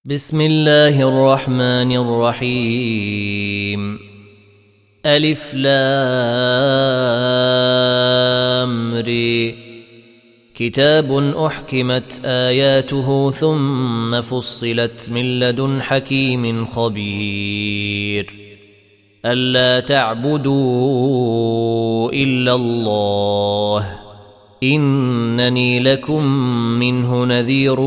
بسم الله الرحمن الرحيم. ألف لام ر. كتاب أحكمت آياته ثم فصلت من لدن حكيم خبير. ألا تعبدوا إلا الله إنني لكم منه نذير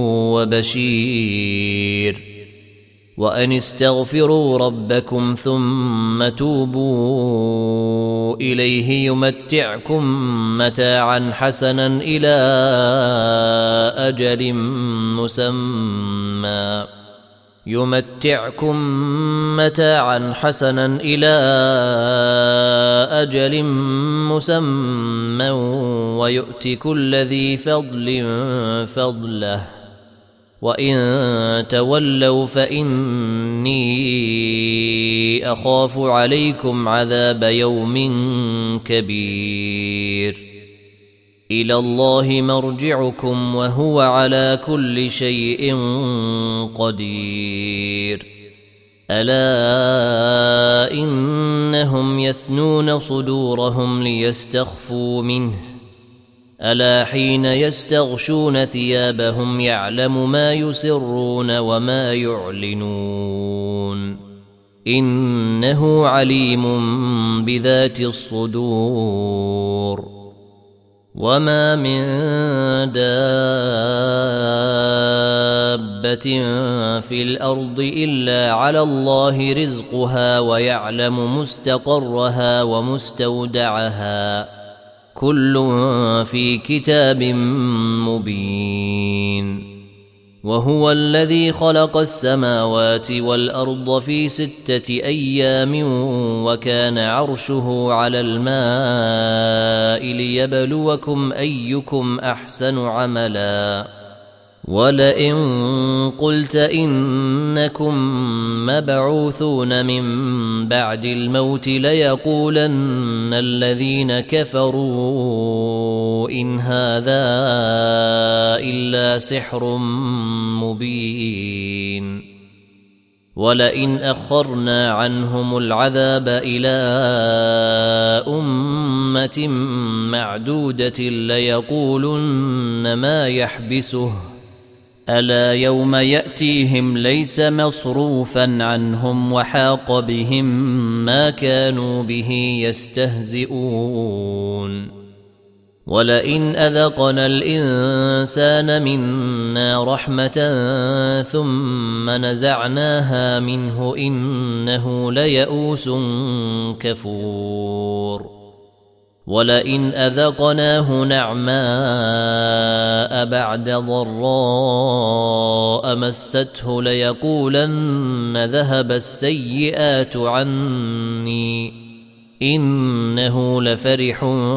وبشير. وأن استغفروا ربكم ثم توبوا إليه يمتعكم متاعا حسنا إلى أجل مسمى ويؤت كل ذي فضل فضله. وإن تولوا فإني أخاف عليكم عذاب يوم كبير. إلى الله مرجعكم وهو على كل شيء قدير. ألا إنهم يثنون صدورهم ليستخفوا منه ألا حين يستغشون ثيابهم يعلم ما يسرون وما يعلنون إنه عليم بذات الصدور. وما من دابة في الأرض إلا على الله رزقها ويعلم مستقرها ومستودعها كل في كتاب مبين. وهو الذي خلق السماوات والأرض في 6 أيام وكان عرشه على الماء ليبلوكم أيكم أحسن عملا. ولئن قلت إنكم مبعوثون من بعد الموت ليقولن الذين كفروا إن هذا إلا سحر مبين. ولئن أخرنا عنهم العذاب إلى أمة معدودة ليقولن ما يحبسه ألا يوم يأتيهم ليس مصروفا عنهم وحاق بهم ما كانوا به يستهزئون. ولئن أذقنا الإنسان منا رحمة ثم نزعناها منه إنه ليئوس كفور. ولئن أذقناه نعماء بعد ضراء مسته ليقولن ذهب السيئات عني إنه لفرح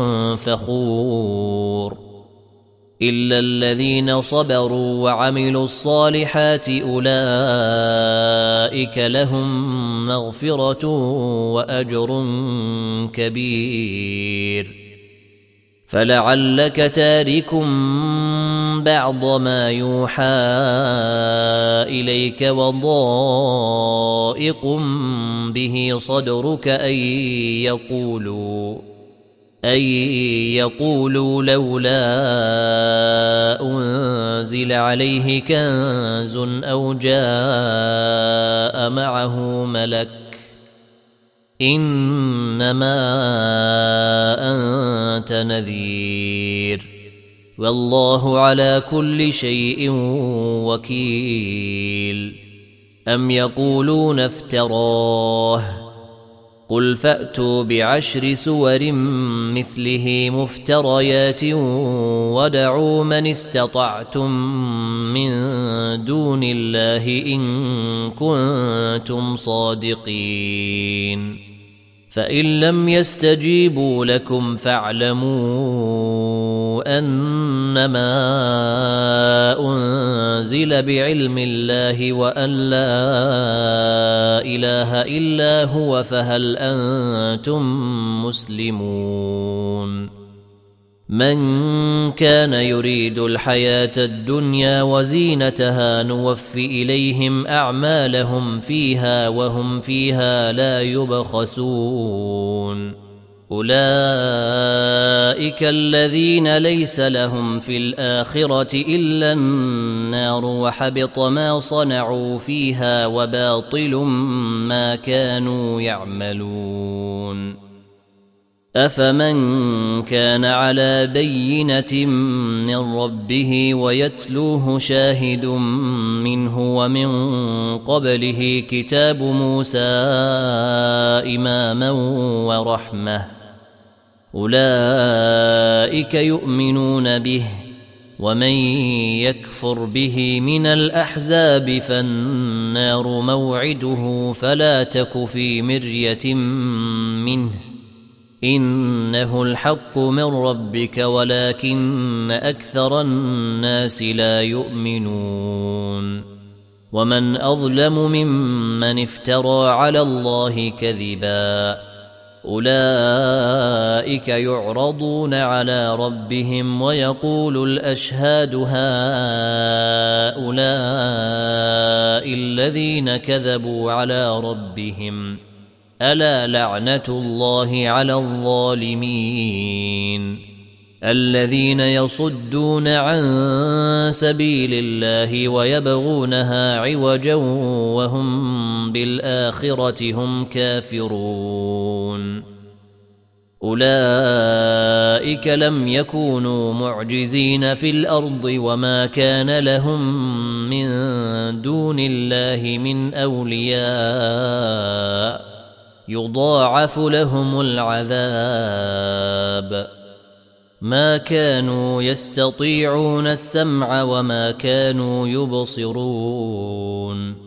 فخور. إلا الذين صبروا وعملوا الصالحات أولئك لهم مغفرة وأجر كبير. فلعلك تارك بعض ما يوحى إليك وضائق به صدرك أن يقولوا لولا أنزل عليه كنز أو جاء معه ملك إنما أنت نذير والله على كل شيء وكيل. أم يقولون افتراه قل فأتوا ب10 سور مثله مفتريات ودعوا من استطعتم من دون الله إن كنتم صادقين. فإن لم يستجيبوا لكم فاعلموا أنما أنزل بعلم الله وأن لا إله إلا هو، فهل أنتم مسلمون؟ من كان يريد الحياة الدنيا وزينتها نوفي إليهم أعمالهم فيها وهم فيها لا يبخسون أولئك الذين ليس لهم في الآخرة إلا النار وحبط ما صنعوا فيها وباطل ما كانوا يعملون أفمن كان على بينة من ربه ويتلوه شاهد منه ومن قبله كتاب موسى إماما ورحمة أولئك يؤمنون به ومن يكفر به من الأحزاب فالنار موعده فلا تك في مرية منه إنه الحق من ربك ولكن أكثر الناس لا يؤمنون ومن أظلم ممن افترى على الله كذبا أولئك يعرضون على ربهم ويقول الأشهاد هؤلاء الذين كذبوا على ربهم ألا لعنة الله على الظالمين الذين يصدون عن سبيل الله ويبغونها عوجا وهم بالآخرة هم كافرون أولئك لم يكونوا معجزين في الأرض وما كان لهم من دون الله من أولياء يضاعف لهم العذاب ما كانوا يستطيعون السمع وما كانوا يبصرون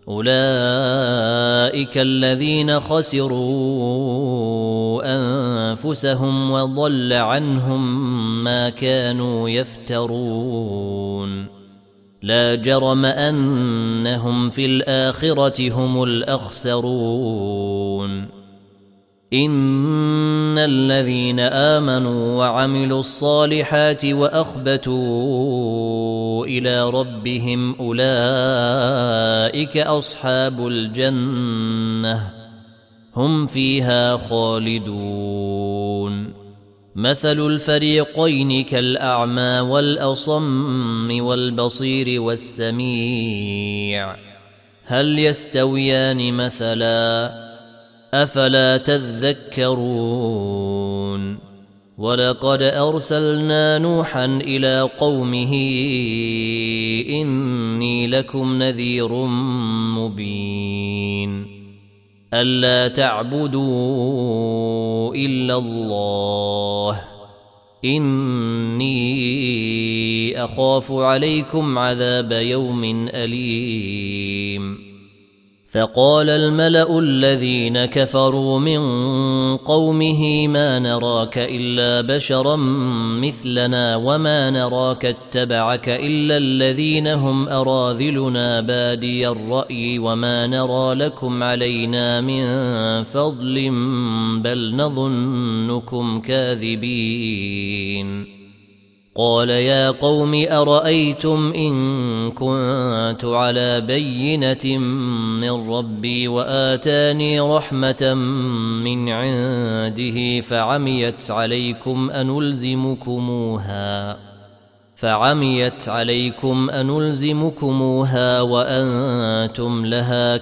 أولئك الذين خسروا أنفسهم وضل عنهم ما كانوا يفترون لا جرم أنهم في الآخرة هم الأخسرون إن الذين آمنوا وعملوا الصالحات وأخبتوا إلى ربهم أولئك أصحاب الجنة هم فيها خالدون مثل الفريقين كالأعمى والأصم والبصير والسميع هل يستويان مثلا أفلا تذكرون ولقد أرسلنا نوحا إلى قومه إني لكم نذير مبين ألا تعبدوا إلا الله إني أخاف عليكم عذاب يوم أليم فقال الملأ الذين كفروا من قومه ما نراك إلا بشرا مثلنا وما نراك اتبعك إلا الذين هم أراذلنا بادي الرأي وما نرى لكم علينا من فضل بل نظنكم كاذبين قال يا قوم أرأيتم إن كنت على بينة من ربي وآتاني رحمة من عنده فعميت عليكم أنلزمكموها وأنتم لها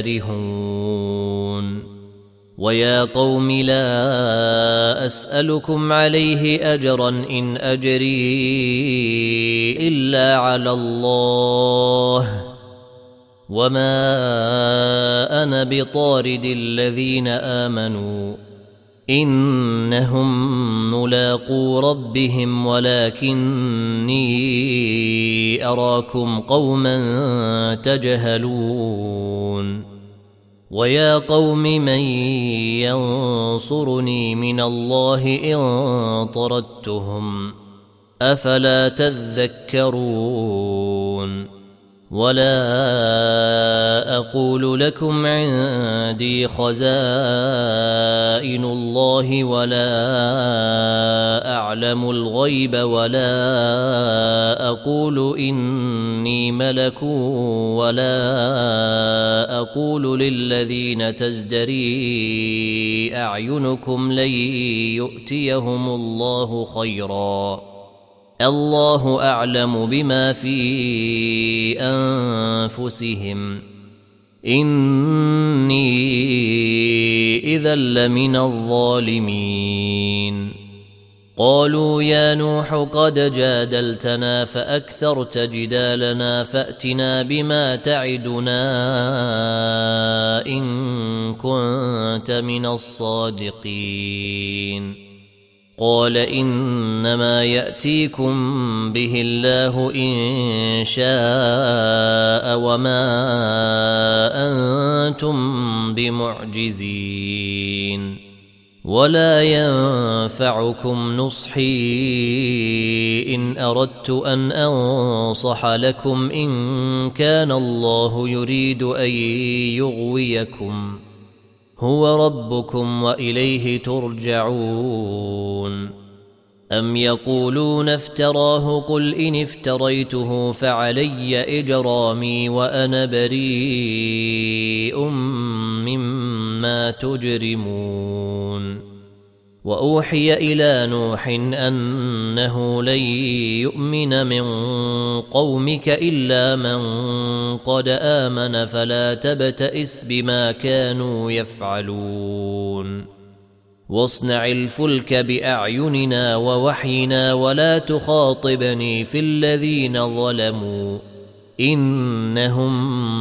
كارهون ويا قوم لا أسألكم عليه أجرا إن أجري إلا على الله وما أنا بطارد الذين آمنوا إنهم ملاقو ربهم ولكني أراكم قوما تجهلون ويا قوم من ينصرني من الله إن طردتهم أفلا تذكرون ولا أقول لكم عندي خزائن الله ولا أعلم الغيب ولا أقول إني ملك ولا أقول للذين تزدري أعينكم لن يؤتيهم الله خيرا الله أعلم بما في أنفسهم إني إذا لمن الظالمين قالوا يا نوح قد جادلتنا فأكثرت جدالنا فأتنا بما تعدنا إن كنت من الصادقين قال إنما يأتيكم به الله إن شاء وما أنتم بمعجزين ولا ينفعكم نصحي إن أردت أن أنصح لكم إن كان الله يريد أن يغويكم هو ربكم وإليه ترجعون أم يقولون افتراه قل إن افتريته فعلي إجرامي وأنا بريء مما تجرمون وأوحي إلى نوح أنه لن يؤمن من قومك إلا من قد آمن فلا تبتئس بما كانوا يفعلون واصنع الفلك بأعيننا ووحينا ولا تخاطبني في الذين ظلموا إنهم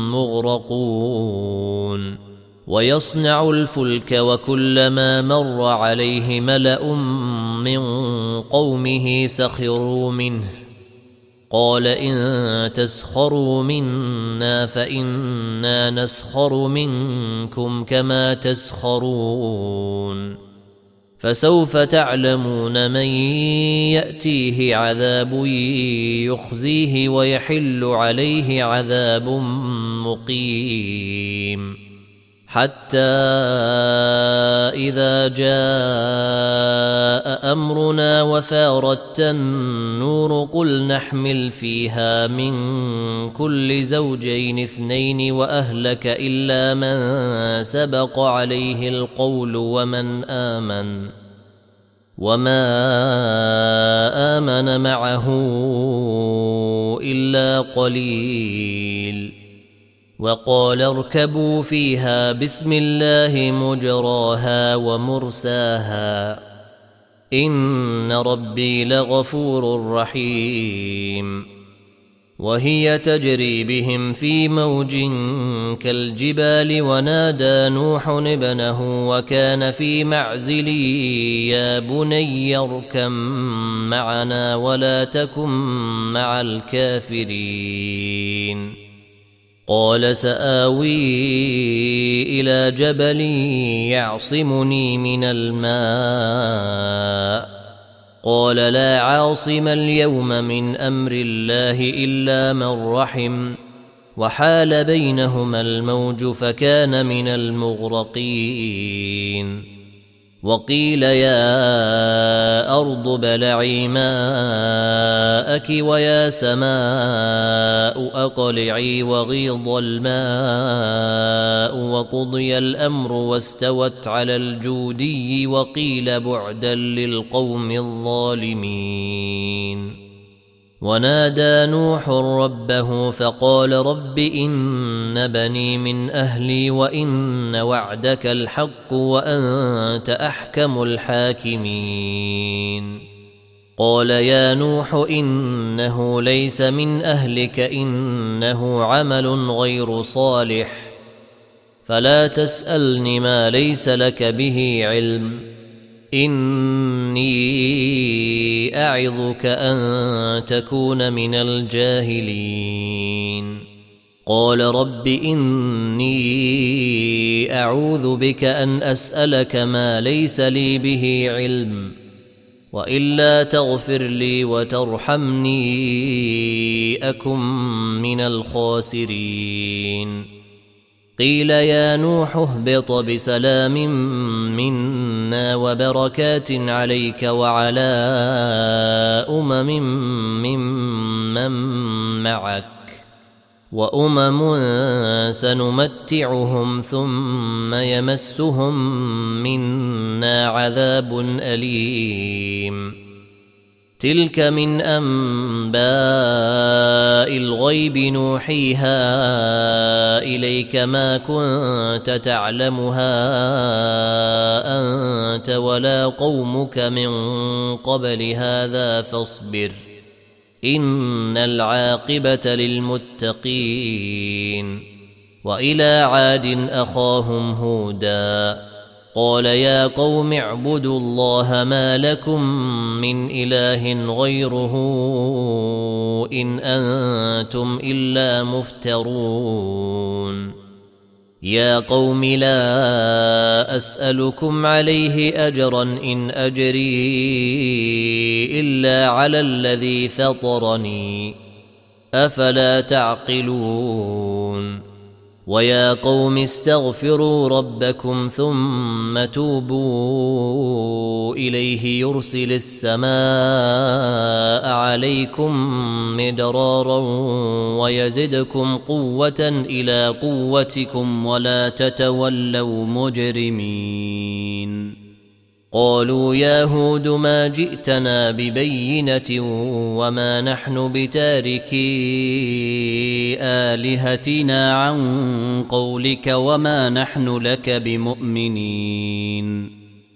مغرقون ويصنع الفلك وكلما مر عليه ملأ من قومه سخروا منه قال إن تسخروا منا فإنا نسخر منكم كما تسخرون فسوف تعلمون من يأتيه عذاب يخزيه ويحل عليه عذاب مقيم حتى إذا جاء أمرنا وفارت النور قل نحمل فيها من كل زوجين اثنين وأهلك إلا من سبق عليه القول وما آمن معه إلا قليل وقال اركبوا فيها بسم الله مجراها ومرساها إن ربي لغفور رحيم وهي تجري بهم في موج كالجبال ونادى نوح ابنه وكان في معزل يا بني اركب معنا ولا تكن مع الكافرين قال سآوي إلى جبل يعصمني من الماء قال لا عاصم اليوم من أمر الله إلا من رحم وحال بينهما الموج فكان من المغرقين وقيل يا أرض بلعي ماءك ويا سماء أقلعي وغيض الماء وقضي الأمر واستوت على الجودي وقيل بعدا للقوم الظالمين ونادى نوح ربه فقال رب إن بني من أهلي وإن وعدك الحق وأنت أحكم الحاكمين قال يا نوح إنه ليس من أهلك إنه عمل غير صالح فلا تسألني ما ليس لك به علم إني أعظك أن تكون من الجاهلين قال رب إني أعوذ بك أن أسألك ما ليس لي به علم وإلا تغفر لي وترحمني أكن من الخاسرين. قيل يا نوح اهبط بسلام منا وبركات عليك وعلى ممن معك وأمم سنمتعهم ثم يمسهم منا عذاب أليم. تلك من أنباء الغيب نوحيها إليك ما كنت تعلمها أنت ولا قومك من قبل هذا فاصبر إن العاقبة للمتقين. وإلى عاد أخاهم هودا قال يا قوم اعبدوا الله ما لكم من إله غيره إن أنتم إلا مفترون. يا قوم لا أسألكم عليه أجرا إن أجري إلا على الذي فطرني أفلا تعقلون. ويا قوم استغفروا ربكم ثم توبوا إليه يرسل السماء عليكم مدرارا ويزدكم قوة إلى قوتكم ولا تتولوا مجرمين. قالوا يا هود ما جئتنا ببينة وما نحن بتاركي آلهتنا عن قولك وما نحن لك بمؤمنين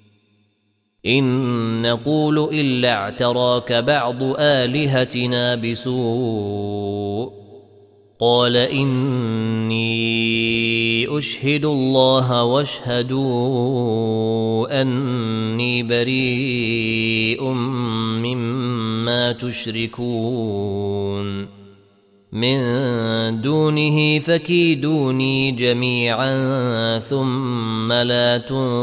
إن نقول إلا اعتراك بعض آلهتنا بسوء. قال إني أشهد الله واشهدوا أني بريء مما تشركون من دونه فكيدوني جميعا ثم لا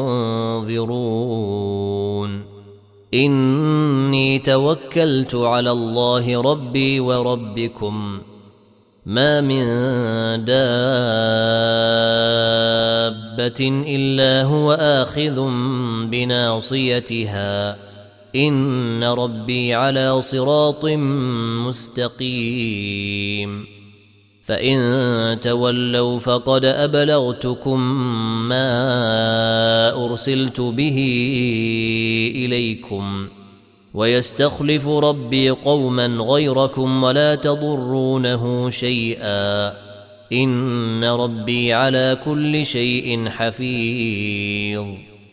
تنظرون. إني توكلت على الله ربي وربكم ما من دابة إلا هو آخذ بناصيتها إن ربي على صراط مستقيم. فإن تولوا فقد أبلغتكم ما أرسلت به إليكم ويستخلف ربي قوما غيركم ولا تضرونه شيئا إن ربي على كل شيء حفيظ.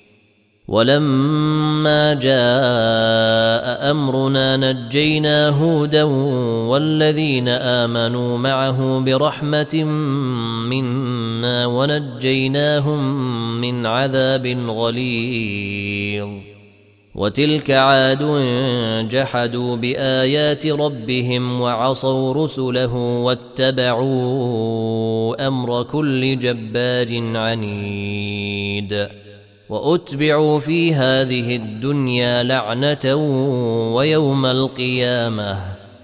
ولما جاء أمرنا نجينا هودا والذين آمنوا معه برحمة منا ونجيناهم من عذاب غليظ. وتلك عاد جحدوا بآيات ربهم وعصوا رسله واتبعوا أمر كل جبار عنيد. وأتبعوا في هذه الدنيا لعنة ويوم القيامة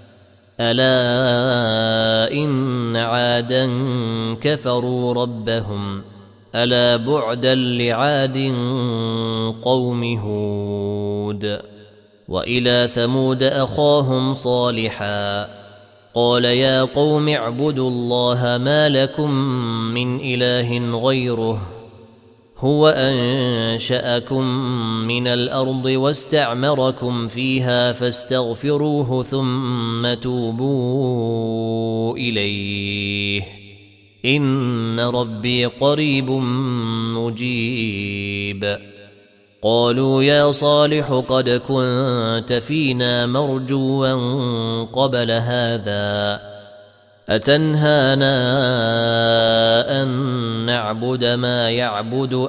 ألا إن عادا كفروا ربهم ألا بعدا لعاد قوم هود. وإلى ثمود أخاهم صالحا قال يا قوم اعبدوا الله ما لكم من إله غيره هو أنشأكم من الأرض واستعمركم فيها فاستغفروه ثم توبوا إليه إن ربي قريب مجيب. قالوا يا صالح قد كنت فينا مرجوا قبل هذا أتنهانا أن نعبد ما يعبد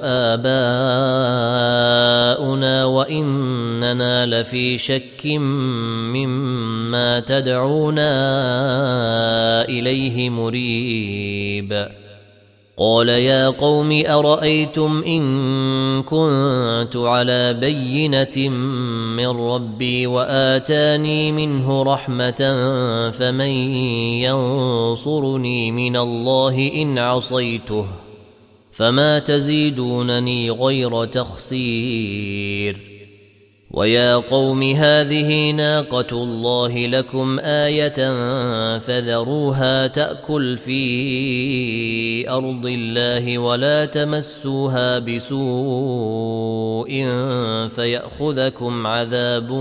آباؤنا وإننا لفي شك مما تدعونا إليه مريب. قال يا قوم أرأيتم إن كنت على بينة من ربي وآتاني منه رحمة فمن ينصرني من الله إن عصيته فما تزيدونني غير تخسير ويا قوم هذه ناقة الله لكم آية فذروها تأكل في أرض الله ولا تمسوها بسوء فيأخذكم عذاب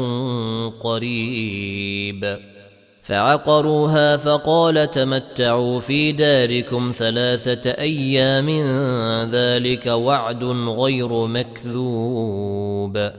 قريب فعقروها فقال تمتعوا في داركم 3 أيام ذلك وعد غير مكذوب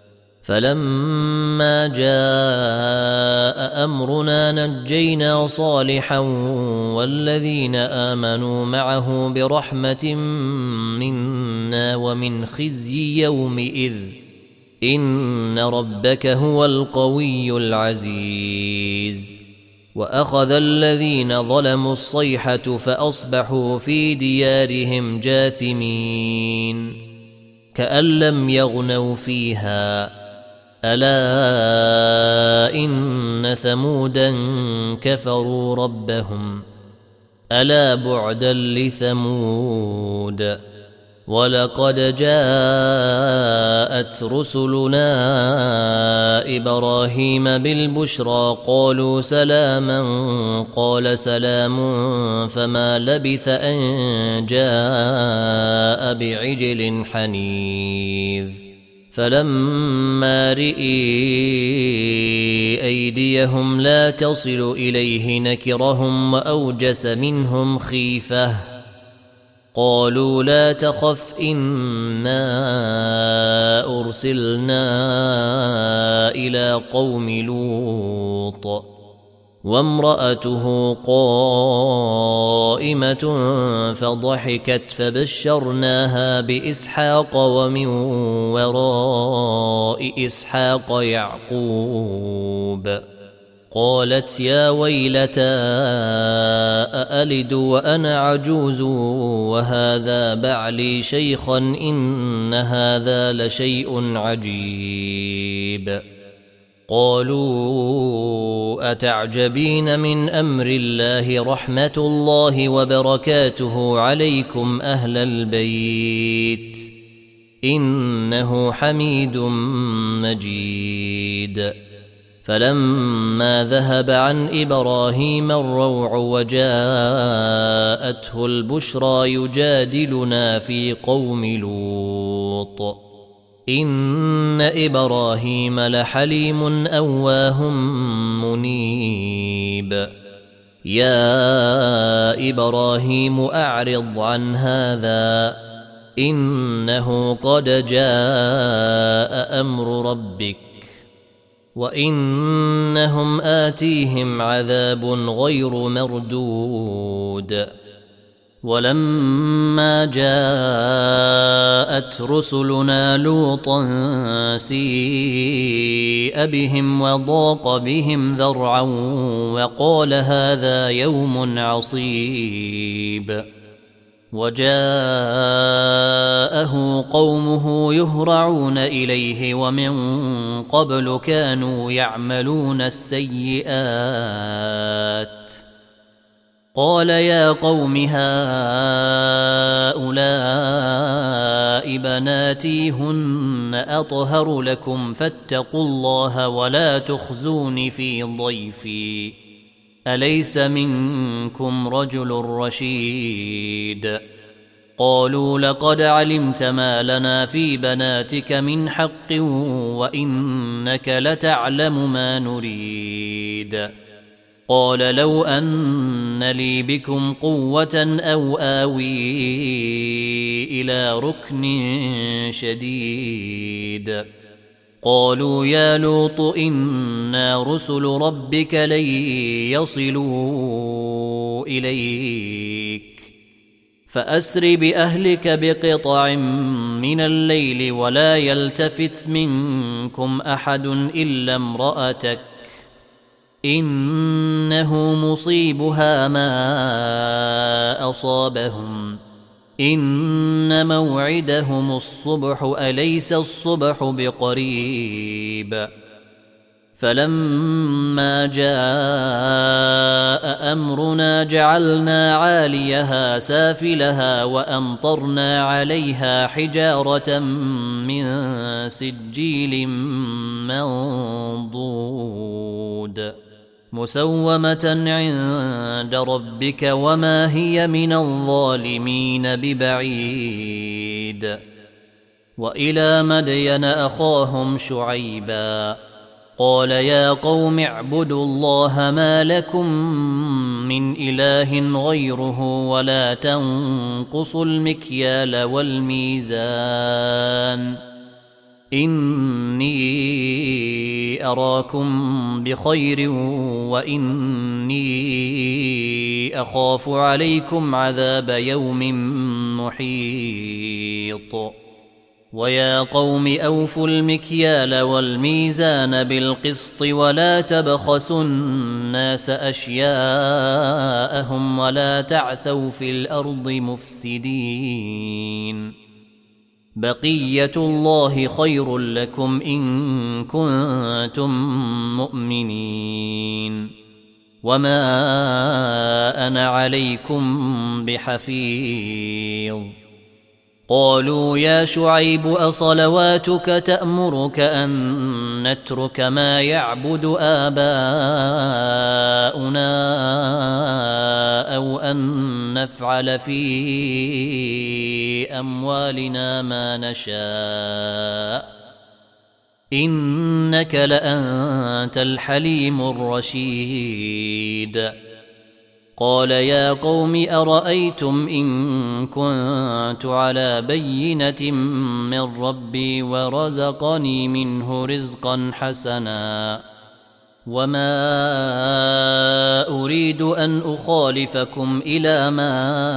فلما جاء أمرنا نجينا صالحا والذين آمنوا معه برحمة منا ومن خزي يومئذ إن ربك هو القوي العزيز وأخذ الذين ظلموا الصيحة فأصبحوا في ديارهم جاثمين كأن لم يغنوا فيها ألا إن ثمودا كفروا ربهم ألا بعدا لثمود ولقد جاءت رسلنا إبراهيم بالبشرى قالوا سلاما قال سلام فما لبث أن جاء بعجل حنيذ فلما رئي أيديهم لا تصل إليه نكرهم وأوجس منهم خيفة قالوا لا تخف إنا أرسلنا إلى قوم لوط وامرأته قائمة فضحكت فبشرناها بإسحاق ومن وراء إسحاق يعقوب قالت يا ويلتى أألد وأنا عجوز وهذا بعلي شيخا إن هذا لشيء عجيب قالوا أتعجبين من أمر الله رحمة الله وبركاته عليكم أهل البيت إنه حميد مجيد فلما ذهب عن إبراهيم الروع وجاءته البشرى يجادلنا في قوم لوط إن إبراهيم لحليم أواه منيب يا إبراهيم أعرض عن هذا إنه قد جاء أمر ربك وإنهم آتيهم عذاب غير مردود ولما جاءت رسلنا لوطا سيء بهم وضاق بهم ذرعا وقال هذا يوم عصيب وجاءه قومه يهرعون إليه ومن قبل كانوا يعملون السيئات قال يا قوم هؤلاء بناتي هن أطهر لكم فاتقوا الله ولا تخزون في ضيفي أليس منكم رجل رشيد قالوا لقد علمت ما لنا في بناتك من حق وإنك لتعلم ما نريد قال لو أن لي بكم قوة أو آوي إلى ركن شديد قالوا يا لوط إنا رسل ربك لن يصلوا إليك فأسر بأهلك بقطع من الليل ولا يلتفت منكم أحد إلا امرأتك إنه مصيبها ما أصابهم إن موعدهم الصبح أليس الصبح بقريب فلما جاء أمرنا جعلنا عاليها سافلها وأمطرنا عليها حجارة من سجيل منضود مسومة عند ربك وما هي من الظالمين ببعيد. وإلى مدين أخاهم شعيبا قال يا قوم اعبدوا الله ما لكم من إله غيره ولا تنقصوا المكيال والميزان إني أراكم بخير وإني أخاف عليكم عذاب يوم محيط. ويا قوم أوفوا المكيال والميزان بالقسط ولا تبخسوا الناس أشياءهم ولا تعثوا في الأرض مفسدين بقية الله خير لكم إن كنتم مؤمنين وما أنا عليكم بحفيظ. قالوا يا شعيب أصلواتك تأمرك أن نترك ما يعبد آباؤنا أو أن نفعل في أموالنا ما نشاء إنك لأنت الحليم الرشيد. قال يا قوم أرأيتم إن كنت على بينة من ربي ورزقني منه رزقا حسنا وما أريد أن أخالفكم إلى ما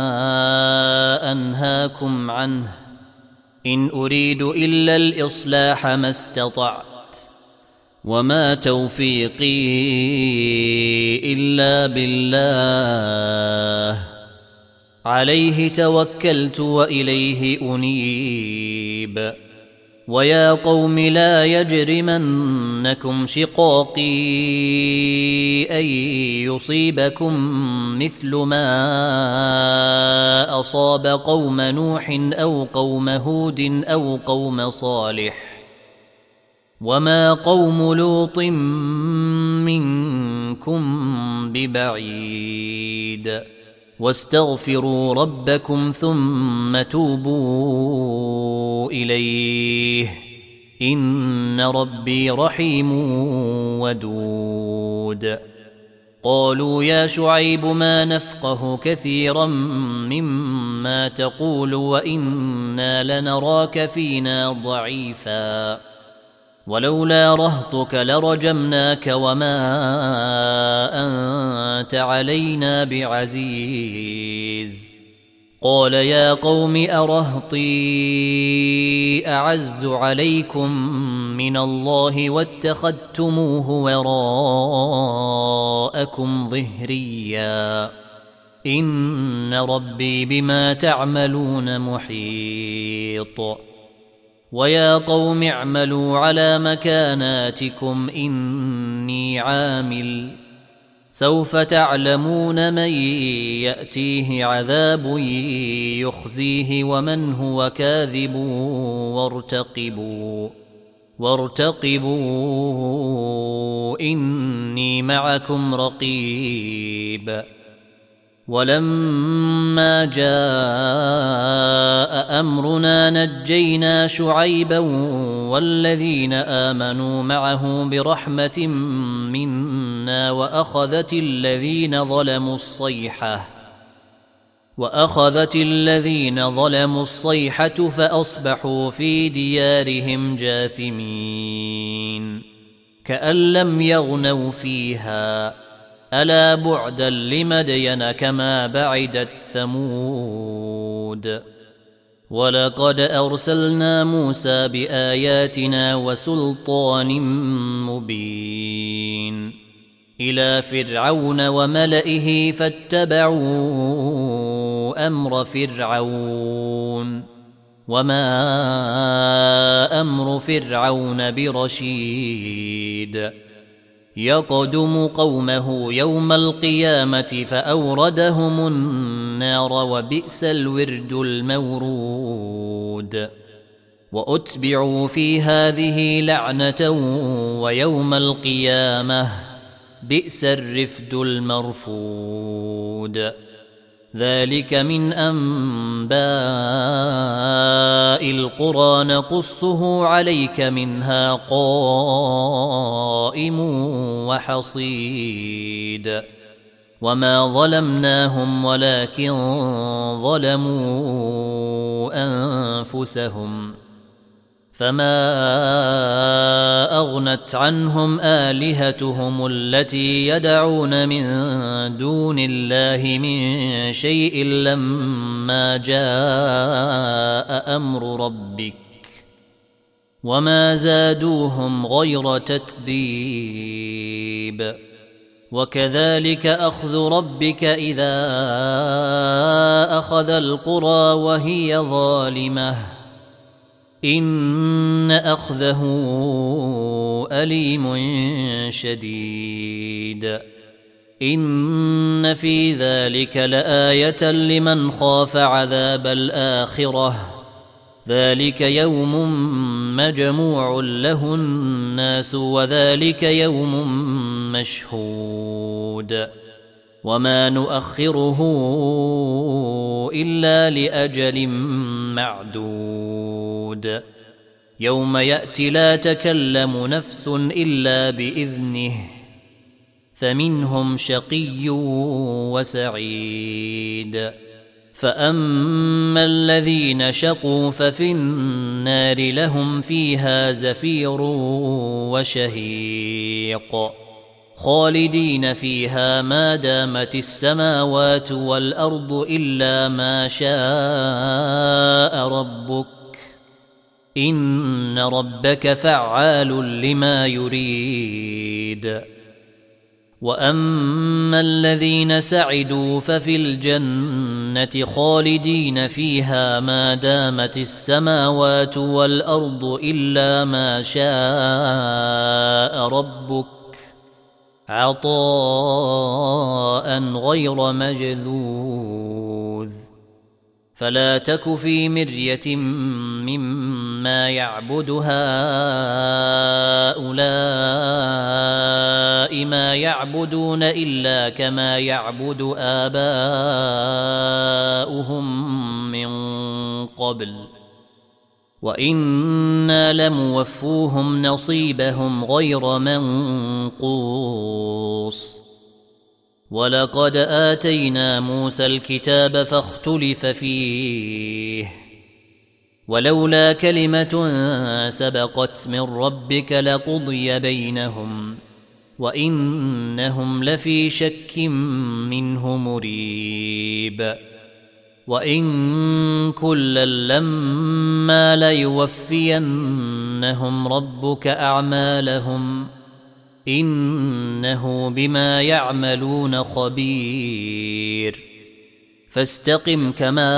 أنهاكم عنه إن أريد إلا الإصلاح ما استطعت وما توفيقي إلا بالله عليه توكلت وإليه أنيب. ويا قوم لا يجرمنكم شقاقي أن يصيبكم مثل ما أصاب قوم نوح أو قوم هود أو قوم صالح وما قوم لوط منكم ببعيد واستغفروا ربكم ثم توبوا إليه إن ربي رحيم ودود. قالوا يا شعيب ما نفقه كثيرا مما تقول وإنا لنراك فينا ضعيفا ولولا رهطك لرجمناك وما أنت علينا بعزيز. قال يا قوم أرهطي أعز عليكم من الله واتخذتموه وراءكم ظهريا إن ربي بما تعملون محيط. ويا قوم اعملوا على مكاناتكم إني عامل سوف تعلمون من يأتيه عذاب يخزيه ومن هو كاذب وارتقبوا إني معكم رقيب. ولما جاء أمرنا نجينا شعيبا والذين آمنوا معه برحمة منا وأخذت الذين ظلموا الصيحة فأصبحوا في ديارهم جاثمين كأن لم يغنوا فيها ألا بعدا لمدين كما بعدت ثمود. ولقد أرسلنا موسى بآياتنا وسلطان مبين إلى فرعون وملئه فاتبعوا أمر فرعون وما أمر فرعون برشيد يقدم قومه يوم القيامة فأوردهم النار وبئس الورد المورود وأتبعوا في هذه لعنة ويوم القيامة بئس الرفد المرفود ذلك من أنباء القرى نقصه عليك منها قائم وحصيد وما ظلمناهم ولكن ظلموا أنفسهم فما أغنت عنهم آلهتهم التي يدعون من دون الله من شيء لما جاء أمر ربك وما زادوهم غير تتبيب وكذلك أخذ ربك إذا أخذ القرى وهي ظالمة إن أخذه أليم شديد إن في ذلك لآية لمن خاف عذاب الآخرة ذلك يوم مجموع له الناس وذلك يوم مشهود وما نؤخره إلا لأجل معدود يوم يأتي لا تكلم نفس إلا بإذنه فمنهم شقي وسعيد فأما الذين شقوا ففي النار لهم فيها زفير وشهيق خالدين فيها ما دامت السماوات والأرض إلا ما شاء ربك إن ربك فعال لما يريد وأما الذين سعدوا ففي الجنة خالدين فيها ما دامت السماوات والأرض إلا ما شاء ربك عطاء غير مجذوذ فلا تك في مرية مما يعبد هؤلاء ما يعبدون إلا كما يعبد آباؤهم من قبل وإنا لموفوهم نصيبهم غير منقوص ولقد آتينا موسى الكتاب فاختلف فيه ولولا كلمة سبقت من ربك لقضي بينهم وإنهم لفي شك منه مريب وإن كلا لما ليوفينهم ربك أعمالهم إنه بما يعملون خبير فاستقم كما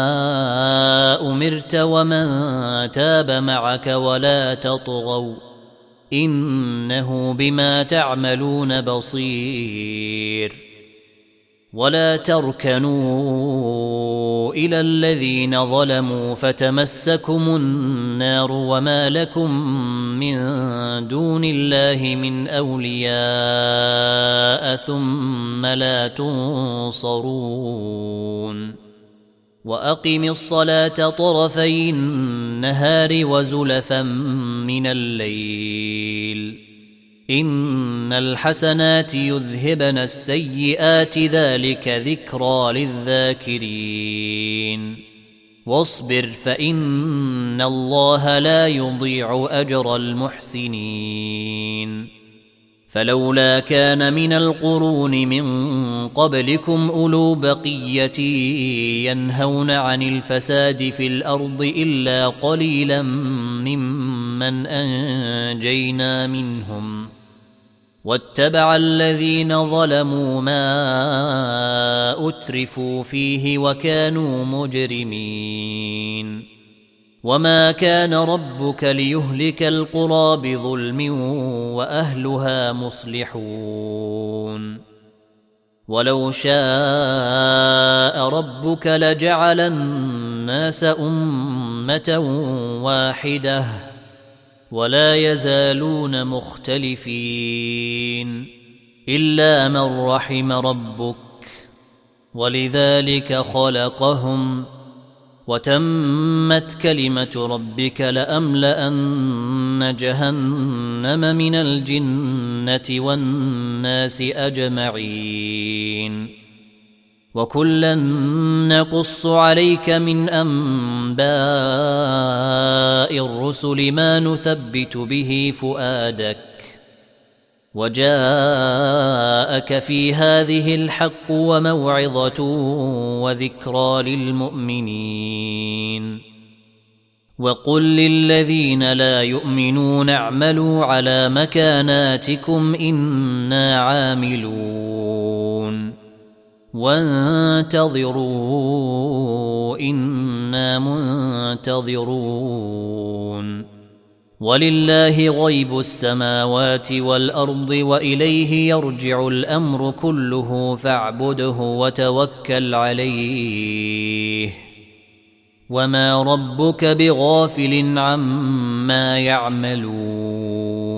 أمرت ومن تاب معك ولا تطغوا إنه بما تعملون بصير ولا تركنوا إلى الذين ظلموا فتمسكم النار وما لكم من دون الله من أولياء ثم لا تنصرون وأقم الصلاة طرفي النهار وزلفا من الليل إن الحسنات يذهبن السيئات ذلك ذكرى للذاكرين واصبر فإن الله لا يضيع أجر المحسنين فلولا كان من القرون من قبلكم أولو بقية ينهون عن الفساد في الأرض إلا قليلا ممن أنجينا منهم واتبع الذين ظلموا ما أترفوا فيه وكانوا مجرمين وما كان ربك ليهلك القرى بظلم وأهلها مصلحون ولو شاء ربك لجعل الناس أمة واحدة ولا يزالون مختلفين إلا من رحم ربك ولذلك خلقهم وتمت كلمة ربك لأملأن جهنم من الجنة والناس أجمعين وكلا نقص عليك من أنباء الرسل ما نثبت به فؤادك وجاءك في هذه الحق وموعظة وذكرى للمؤمنين وقل للذين لا يؤمنون اعملوا على مكاناتكم إنا عاملون وانتظروا إنا منتظرون ولله غيب السماوات والأرض وإليه يرجع الأمر كله فاعبده وتوكل عليه وما ربك بغافل عما يعملون